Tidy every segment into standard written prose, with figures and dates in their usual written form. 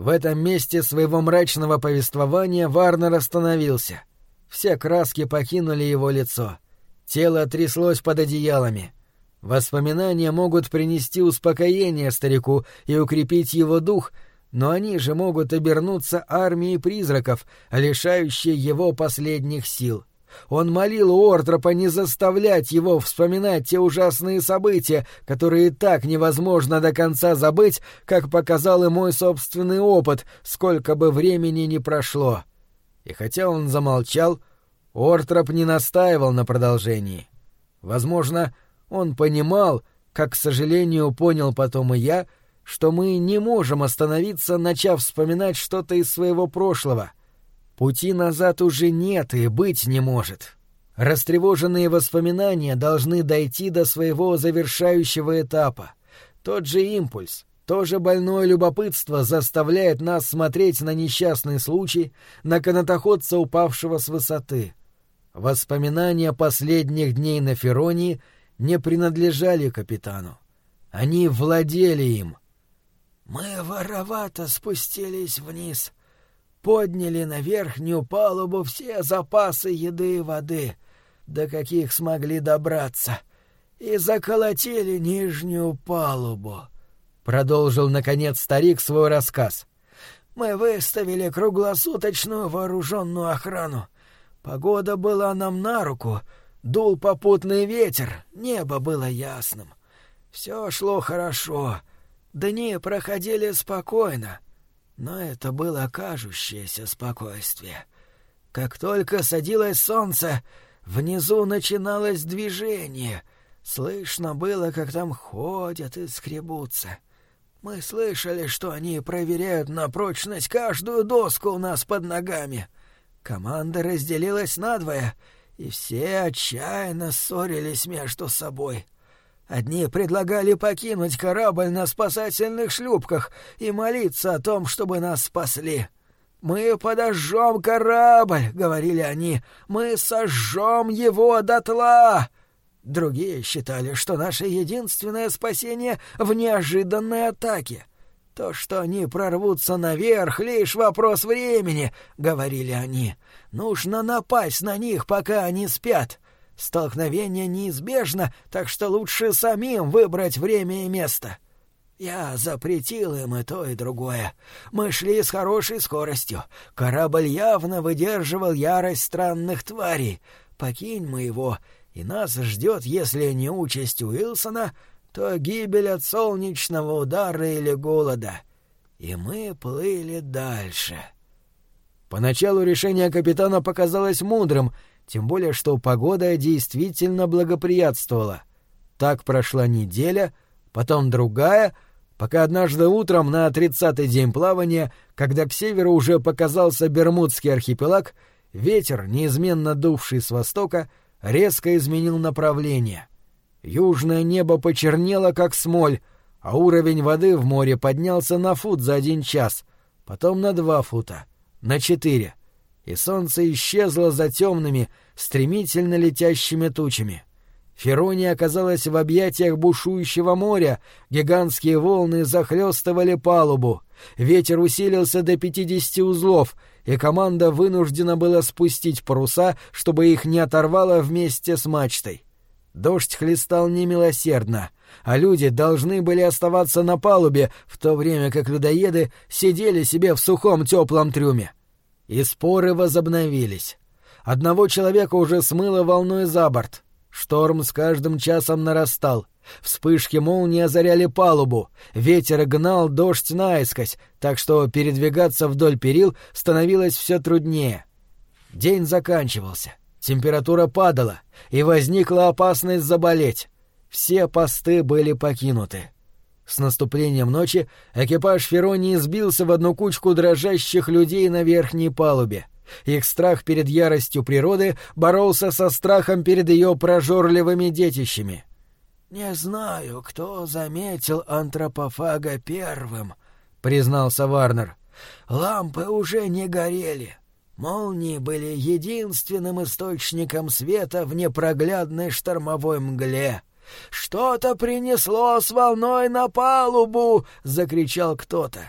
В этом месте своего мрачного повествования Варнер остановился. Все краски покинули его лицо. Тело тряслось под одеялами. Воспоминания могут принести успокоение старику и укрепить его дух, но они же могут обернуться армией призраков, лишающей его последних сил. Он молил Уортропа не заставлять его вспоминать те ужасные события, которые так невозможно до конца забыть, как показал и мой собственный опыт, сколько бы времени ни прошло. И хотя он замолчал, Уортроп не настаивал на продолжении. Возможно, он понимал, как, к сожалению, понял потом и я, что мы не можем остановиться, начав вспоминать что-то из своего прошлого. Пути назад уже нет и быть не может. Растревоженные воспоминания должны дойти до своего завершающего этапа. Тот же импульс, то же больное любопытство заставляет нас смотреть на несчастный случай, на канатоходца, упавшего с высоты. Воспоминания последних дней на Феронии не принадлежали капитану. Они владели им. «Мы воровато спустились вниз, подняли на верхнюю палубу все запасы еды и воды, до каких смогли добраться, и заколотили нижнюю палубу», — продолжил, наконец, старик свой рассказ. «Мы выставили круглосуточную вооруженную охрану. Погода была нам на руку, дул попутный ветер, небо было ясным. Все шло хорошо, дни проходили спокойно, но это было кажущееся спокойствие. Как только садилось солнце, внизу начиналось движение, слышно было, как там ходят и скребутся. Мы слышали, что они проверяют на прочность каждую доску у нас под ногами. Команда разделилась надвое, и все отчаянно ссорились между собой. Одни предлагали покинуть корабль на спасательных шлюпках и молиться о том, чтобы нас спасли. «Мы подожжем корабль», — говорили они, — «мы сожжем его дотла». Другие считали, что наше единственное спасение в неожиданной атаке. «То, что они прорвутся наверх, лишь вопрос времени», — говорили они. «Нужно напасть на них, пока они спят. Столкновение неизбежно, так что лучше самим выбрать время и место». Я запретил им и то, и другое. Мы шли с хорошей скоростью. Корабль явно выдерживал ярость странных тварей. Покинь мы его, и нас ждет, если не участь Уилсона, то гибель от солнечного удара или голода. И мы плыли дальше. Поначалу решение капитана показалось мудрым, тем более что погода действительно благоприятствовала. Так прошла неделя, потом другая, пока однажды утром на 30-й день плавания, когда к северу уже показался Бермудский архипелаг, ветер, неизменно дувший с востока, резко изменил направление. Южное небо почернело, как смоль, а уровень воды в море поднялся на фут за 1 час, потом на 2 фута, на 4, и солнце исчезло за темными, стремительно летящими тучами. Ферония оказалась в объятиях бушующего моря, гигантские волны захлестывали палубу, ветер усилился до 50 узлов, и команда вынуждена была спустить паруса, чтобы их не оторвало вместе с мачтой. Дождь хлестал немилосердно, а люди должны были оставаться на палубе, в то время как людоеды сидели себе в сухом теплом трюме. И споры возобновились. Одного человека уже смыло волной за борт. Шторм с каждым часом нарастал. Вспышки молнии озаряли палубу. Ветер гнал дождь наискось, так что передвигаться вдоль перил становилось все труднее. День заканчивался. Температура падала, и возникла опасность заболеть. Все посты были покинуты. С наступлением ночи экипаж Феронии сбился в одну кучку дрожащих людей на верхней палубе. Их страх перед яростью природы боролся со страхом перед ее прожорливыми детищами. «Не знаю, кто заметил антропофага первым», — признался Варнер. «Лампы уже не горели. Молнии были единственным источником света в непроглядной штормовой мгле. «Что-то принесло с волной на палубу!» — закричал кто-то.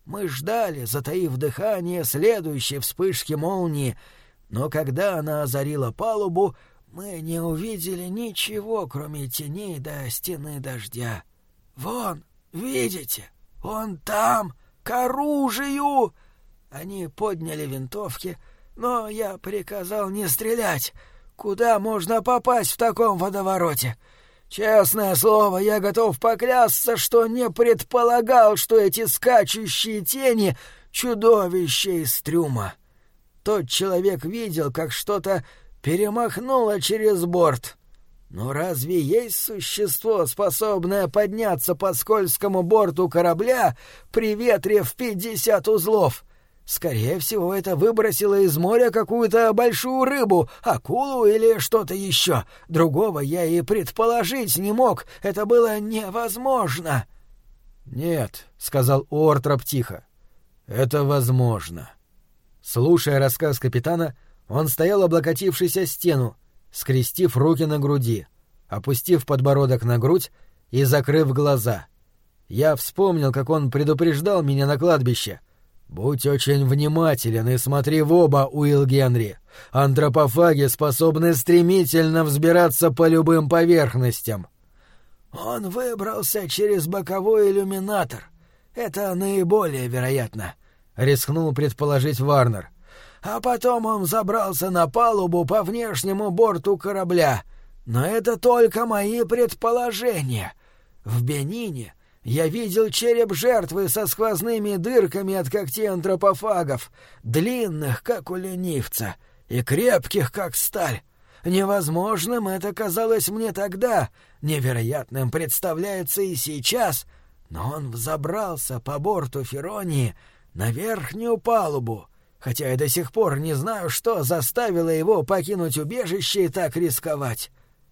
Мы ждали, затаив дыхание, следующей вспышки молнии, но когда она озарила палубу, мы не увидели ничего, кроме теней до стены дождя. Вон, видите, он там, к оружию!» Они подняли винтовки, но я приказал не стрелять. Куда можно попасть в таком водовороте? Честное слово, я готов поклясться, что не предполагал, что эти скачущие тени — чудовища из трюма. Тот человек видел, как что-то перемахнуло через борт. Но разве есть существо, способное подняться по скользкому борту корабля при ветре в 50 узлов? Скорее всего, это выбросило из моря какую-то большую рыбу, акулу или что-то еще. Другого я и предположить не мог. Это было невозможно. «Нет», — сказал Уортроп тихо, — «это возможно». Слушая рассказ капитана, он стоял, облокотившись о стену, скрестив руки на груди, опустив подбородок на грудь и закрыв глаза. Я вспомнил, как он предупреждал меня на кладбище. «Будь очень внимателен и смотри в оба, Уилл Генри. Антропофаги способны стремительно взбираться по любым поверхностям». «Он выбрался через боковой иллюминатор. Это наиболее вероятно», — рискнул предположить Варнер. «А потом он забрался на палубу по внешнему борту корабля. Но это только мои предположения. В Бенине я видел череп жертвы со сквозными дырками от когтей антропофагов, длинных, как у ленивца, и крепких, как сталь. Невозможным это казалось мне тогда, невероятным представляется и сейчас, но он взобрался по борту Феронии на верхнюю палубу, хотя я до сих пор не знаю, что заставило его покинуть убежище и так рисковать».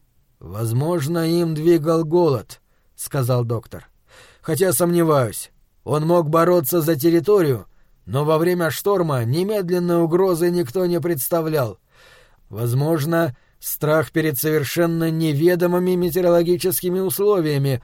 «Возможно, им двигал голод», — сказал доктор. «Хотя сомневаюсь. Он мог бороться за территорию, но во время шторма немедленной угрозы никто не представлял. Возможно, страх перед совершенно неведомыми метеорологическими условиями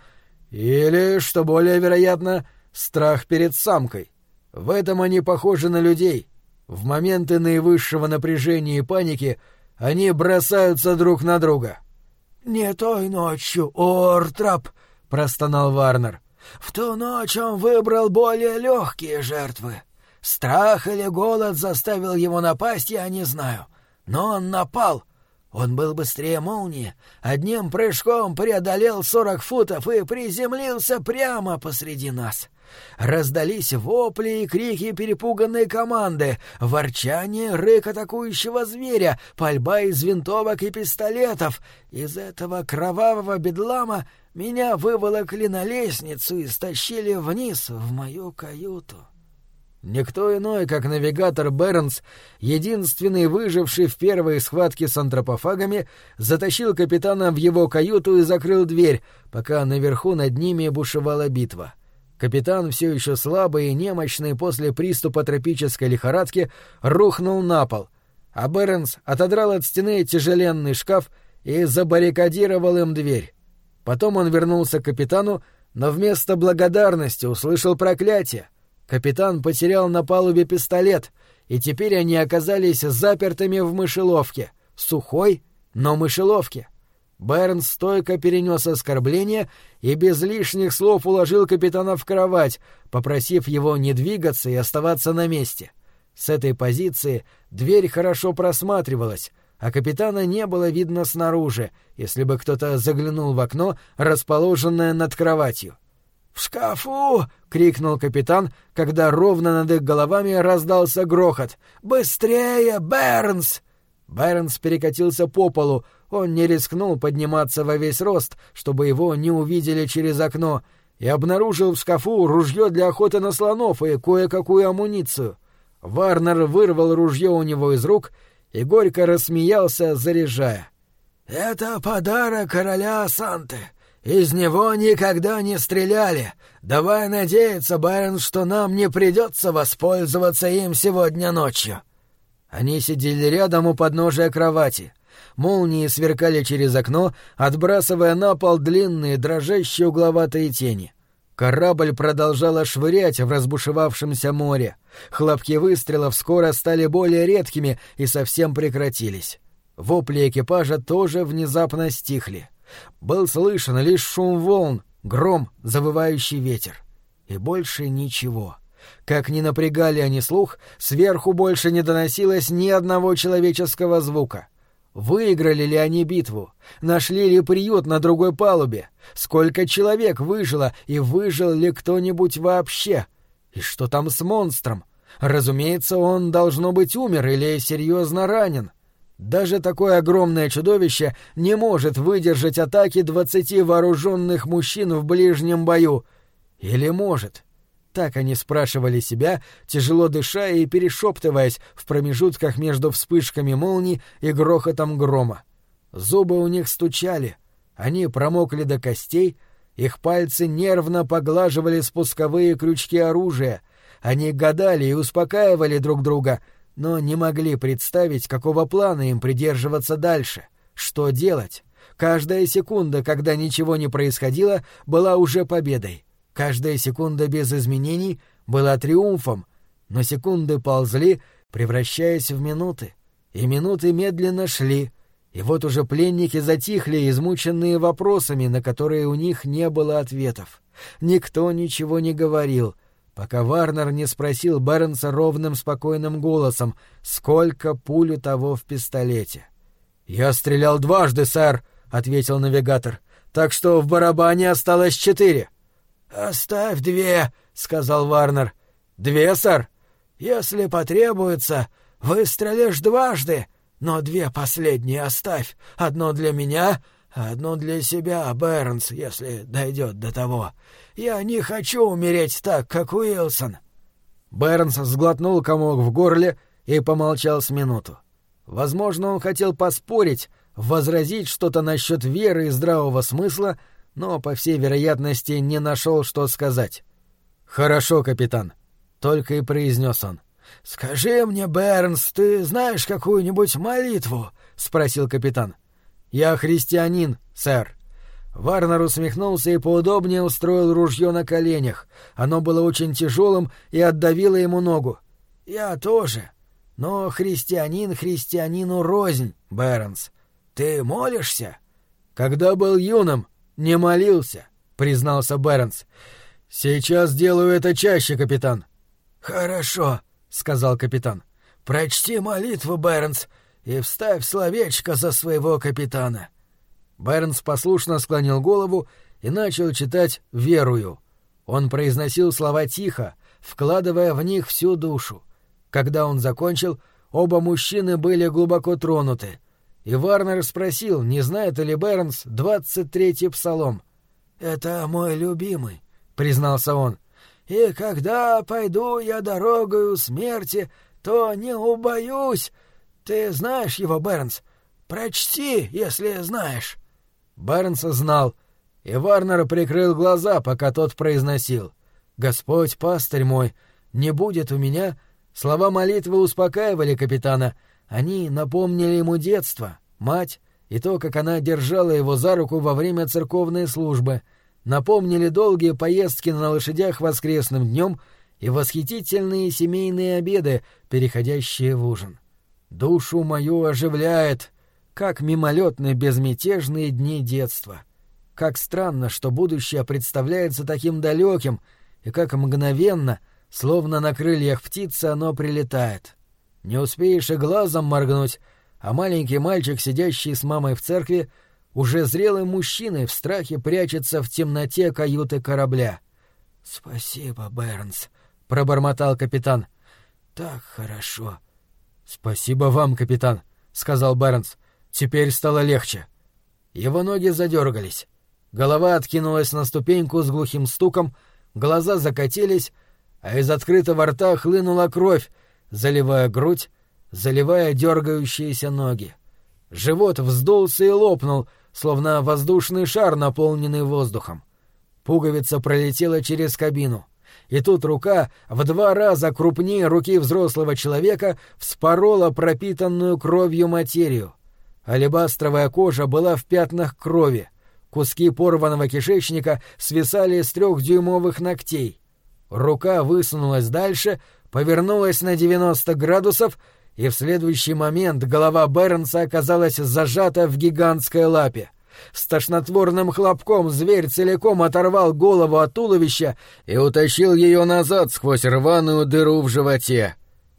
или, что более вероятно, страх перед самкой. В этом они похожи на людей. В моменты наивысшего напряжения и паники они бросаются друг на друга». «Не той ночью, Уортроп», — простонал Варнер. «В ту ночь он выбрал более легкие жертвы. Страх или голод заставил его напасть, я не знаю. Но он напал. Он был быстрее молнии, одним прыжком преодолел 40 футов и приземлился прямо посреди нас. Раздались вопли и крики перепуганной команды, ворчание, рык атакующего зверя, пальба из винтовок и пистолетов. Из этого кровавого бедлама меня выволокли на лестницу и стащили вниз в мою каюту». Никто иной, как навигатор Бернс, единственный выживший в первой схватке с антропофагами, затащил капитана в его каюту и закрыл дверь, пока наверху над ними бушевала битва. Капитан, все еще слабый и немощный после приступа тропической лихорадки, рухнул на пол, а Бернс отодрал от стены тяжеленный шкаф и забаррикадировал им дверь. Потом он вернулся к капитану, но вместо благодарности услышал проклятие. Капитан потерял на палубе пистолет, и теперь они оказались запертыми в мышеловке. Сухой, но мышеловке. Бернс стойко перенес оскорбление и без лишних слов уложил капитана в кровать, попросив его не двигаться и оставаться на месте. С этой позиции дверь хорошо просматривалась, а капитана не было видно снаружи, если бы кто-то заглянул в окно, расположенное над кроватью. «В шкафу!» — крикнул капитан, когда ровно над их головами раздался грохот. «Быстрее, Бернс!» Бернс перекатился по полу, он не рискнул подниматься во весь рост, чтобы его не увидели через окно, и обнаружил в шкафу ружье для охоты на слонов и кое-какую амуницию. Варнер вырвал ружье у него из рук и горько рассмеялся, заряжая. «Это подарок короля Санты. Из него никогда не стреляли. Давай надеяться, Бернс, что нам не придется воспользоваться им сегодня ночью». Они сидели рядом у подножия кровати. Молнии сверкали через окно, отбрасывая на пол длинные дрожащие угловатые тени. Корабль продолжала швырять в разбушевавшемся море. Хлопки выстрелов скоро стали более редкими и совсем прекратились. Вопли экипажа тоже внезапно стихли. Был слышен лишь шум волн, гром, завывающий ветер. И больше ничего. Как ни напрягали они слух, сверху больше не доносилось ни одного человеческого звука. Выиграли ли они битву? Нашли ли приют на другой палубе? Сколько человек выжило, и выжил ли кто-нибудь вообще? И что там с монстром? Разумеется, он, должно быть, умер или серьезно ранен. Даже такое огромное чудовище не может выдержать атаки 20 вооруженных мужчин в ближнем бою. Или может? Так они спрашивали себя, тяжело дыша и перешептываясь в промежутках между вспышками молний и грохотом грома. Зубы у них стучали, они промокли до костей, их пальцы нервно поглаживали спусковые крючки оружия, они гадали и успокаивали друг друга, но не могли представить, какого плана им придерживаться дальше, что делать. Каждая секунда, когда ничего не происходило, была уже победой. Каждая секунда без изменений была триумфом, но секунды ползли, превращаясь в минуты, и минуты медленно шли, и вот уже пленники затихли, измученные вопросами, на которые у них не было ответов. Никто ничего не говорил, пока Варнер не спросил Бернса ровным спокойным голосом, сколько пуль у того в пистолете. «Я стрелял дважды, сэр», — ответил навигатор, — «так что в барабане осталось 4». «Оставь 2», — сказал Варнер. «2, сэр? Если потребуется, выстрелишь дважды, но 2 последние оставь. Одно для меня, а одно для себя, Бернс, если дойдет до того. Я не хочу умереть так, как Уилсон». Бернс сглотнул комок в горле и помолчал с минуту. Возможно, он хотел поспорить, возразить что-то насчет веры и здравого смысла, но, по всей вероятности, не нашел, что сказать. «Хорошо, капитан», — только и произнес он. «Скажи мне, Бернс, ты знаешь какую-нибудь молитву?» — спросил капитан. «Я христианин, сэр». Варнер усмехнулся и поудобнее устроил ружье на коленях. Оно было очень тяжелым и отдавило ему ногу. «Я тоже. Но христианин христианину рознь, Бернс. Ты молишься?» «Когда был юным, не молился», — признался Бернс. «Сейчас делаю это чаще, капитан». «Хорошо», — сказал капитан. «Прочти молитву, Бернс, и вставь словечко за своего капитана». Бернс послушно склонил голову и начал читать «Верую». Он произносил слова тихо, вкладывая в них всю душу. Когда он закончил, оба мужчины были глубоко тронуты, и Варнер спросил, не знает ли Бернс 23-й псалом. «Это мой любимый», — признался он. «И когда пойду я дорогою смерти, то не убоюсь. Ты знаешь его, Бернс? Прочти, если знаешь». Бернс знал, и Варнер прикрыл глаза, пока тот произносил. «Господь, пастырь мой, не будет у меня...» Слова молитвы успокаивали капитана. Они напомнили ему детство, мать и то, как она держала его за руку во время церковной службы, напомнили долгие поездки на лошадях воскресным днем и восхитительные семейные обеды, переходящие в ужин. Душу мою оживляет, как мимолетные безмятежные дни детства. Как странно, что будущее представляется таким далеким, и как мгновенно, словно на крыльях птицы, оно прилетает. Не успеешь и глазом моргнуть, а маленький мальчик, сидящий с мамой в церкви, уже зрелый мужчина в страхе прячется в темноте каюты корабля. «Спасибо, Бернс», — пробормотал капитан. «Так хорошо». «Спасибо вам, капитан», — сказал Бернс. «Теперь стало легче». Его ноги задергались. Голова откинулась на ступеньку с глухим стуком, глаза закатились, а из открытого рта хлынула кровь, заливая грудь, заливая дергающиеся ноги. Живот вздулся и лопнул, словно воздушный шар, наполненный воздухом. Пуговица пролетела через кабину, и тут рука, в 2 раза крупнее руки взрослого человека, вспорола пропитанную кровью материю. Алебастровая кожа была в пятнах крови, Куски порванного кишечника свисали с 3-дюймовых ногтей. Рука высунулась дальше, повернулась на 90 градусов, и в следующий момент голова Бернса оказалась зажата в гигантской лапе. С тошнотворным хлопком зверь целиком оторвал голову от туловища и утащил ее назад сквозь рваную дыру в животе.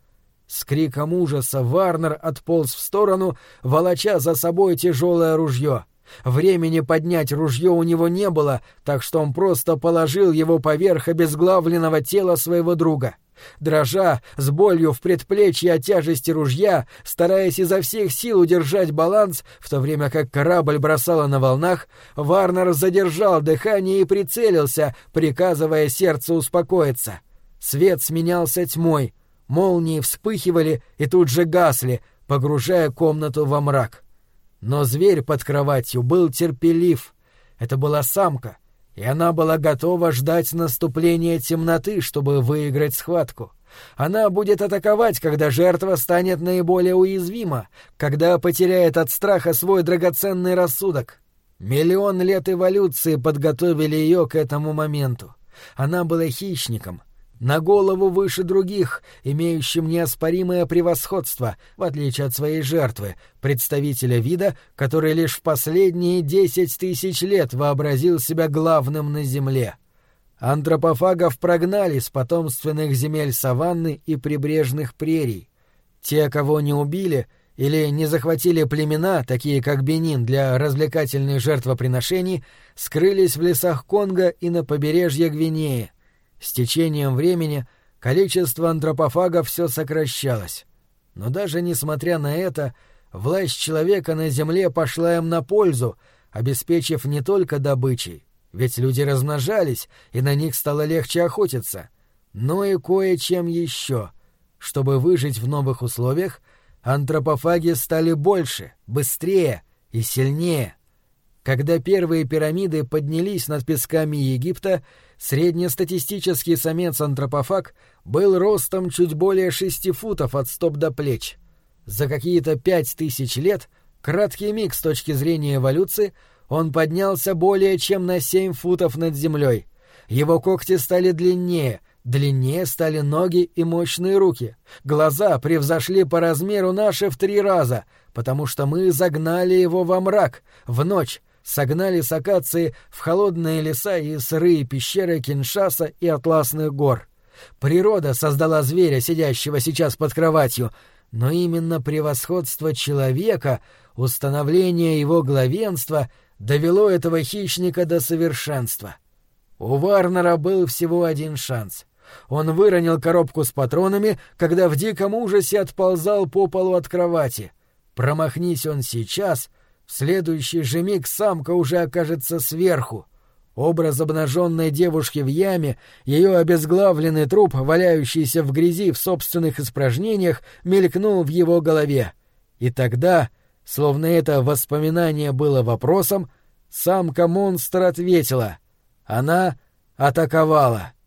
С криком ужаса Варнер отполз в сторону, волоча за собой тяжелое ружье. Времени поднять ружье у него не было, так что он просто положил его поверх обезглавленного тела своего друга. Дрожа, с болью в предплечье от тяжести ружья, стараясь изо всех сил удержать баланс, в то время как корабль бросало на волнах, Варнер задержал дыхание и прицелился, приказывая сердцу успокоиться. Свет сменялся тьмой, молнии вспыхивали и тут же гасли, погружая комнату во мрак. Но зверь под кроватью был терпелив. Это была самка, и она была готова ждать наступления темноты, чтобы выиграть схватку. Она будет атаковать, когда жертва станет наиболее уязвима, когда потеряет от страха свой драгоценный рассудок. 1 000 000 лет эволюции подготовили ее к этому моменту. Она была хищником, на голову выше других, имеющим неоспоримое превосходство, в отличие от своей жертвы, представителя вида, который лишь в последние 10 000 лет вообразил себя главным на Земле. Антропофагов прогнали с потомственных земель саванны и прибрежных прерий. Те, кого не убили или не захватили племена, такие как Бенин, для развлекательных жертвоприношений, скрылись в лесах Конго и на побережье Гвинеи. С течением времени количество антропофагов все сокращалось. Но даже несмотря на это, власть человека на земле пошла им на пользу, обеспечив не только добычей, ведь люди размножались, и на них стало легче охотиться, но и кое-чем еще. Чтобы выжить в новых условиях, антропофаги стали больше, быстрее и сильнее. Когда первые пирамиды поднялись над песками Египта, среднестатистический самец-антропофаг был ростом чуть более 6 футов от стоп до плеч. За какие-то 5000 лет, краткий миг с точки зрения эволюции, он поднялся более чем на 7 футов над землей. Его когти стали длиннее стали ноги и мощные руки. Глаза превзошли по размеру наши в 3 раза, потому что мы загнали его во мрак, в ночь, согнали с акации в холодные леса и сырые пещеры Киншаса и Атласных гор. Природа создала зверя, сидящего сейчас под кроватью, но именно превосходство человека, установление его главенства довело этого хищника до совершенства. У Варнера был всего один шанс. Он выронил коробку с патронами, когда в диком ужасе отползал по полу от кровати. Промахнись он сейчас, в следующий же миг самка уже окажется сверху. Образ обнаженной девушки в яме, ее обезглавленный труп, валяющийся в грязи в собственных испражнениях, мелькнул в его голове. И тогда, словно это воспоминание было вопросом, самка-монстр ответила. Она атаковала.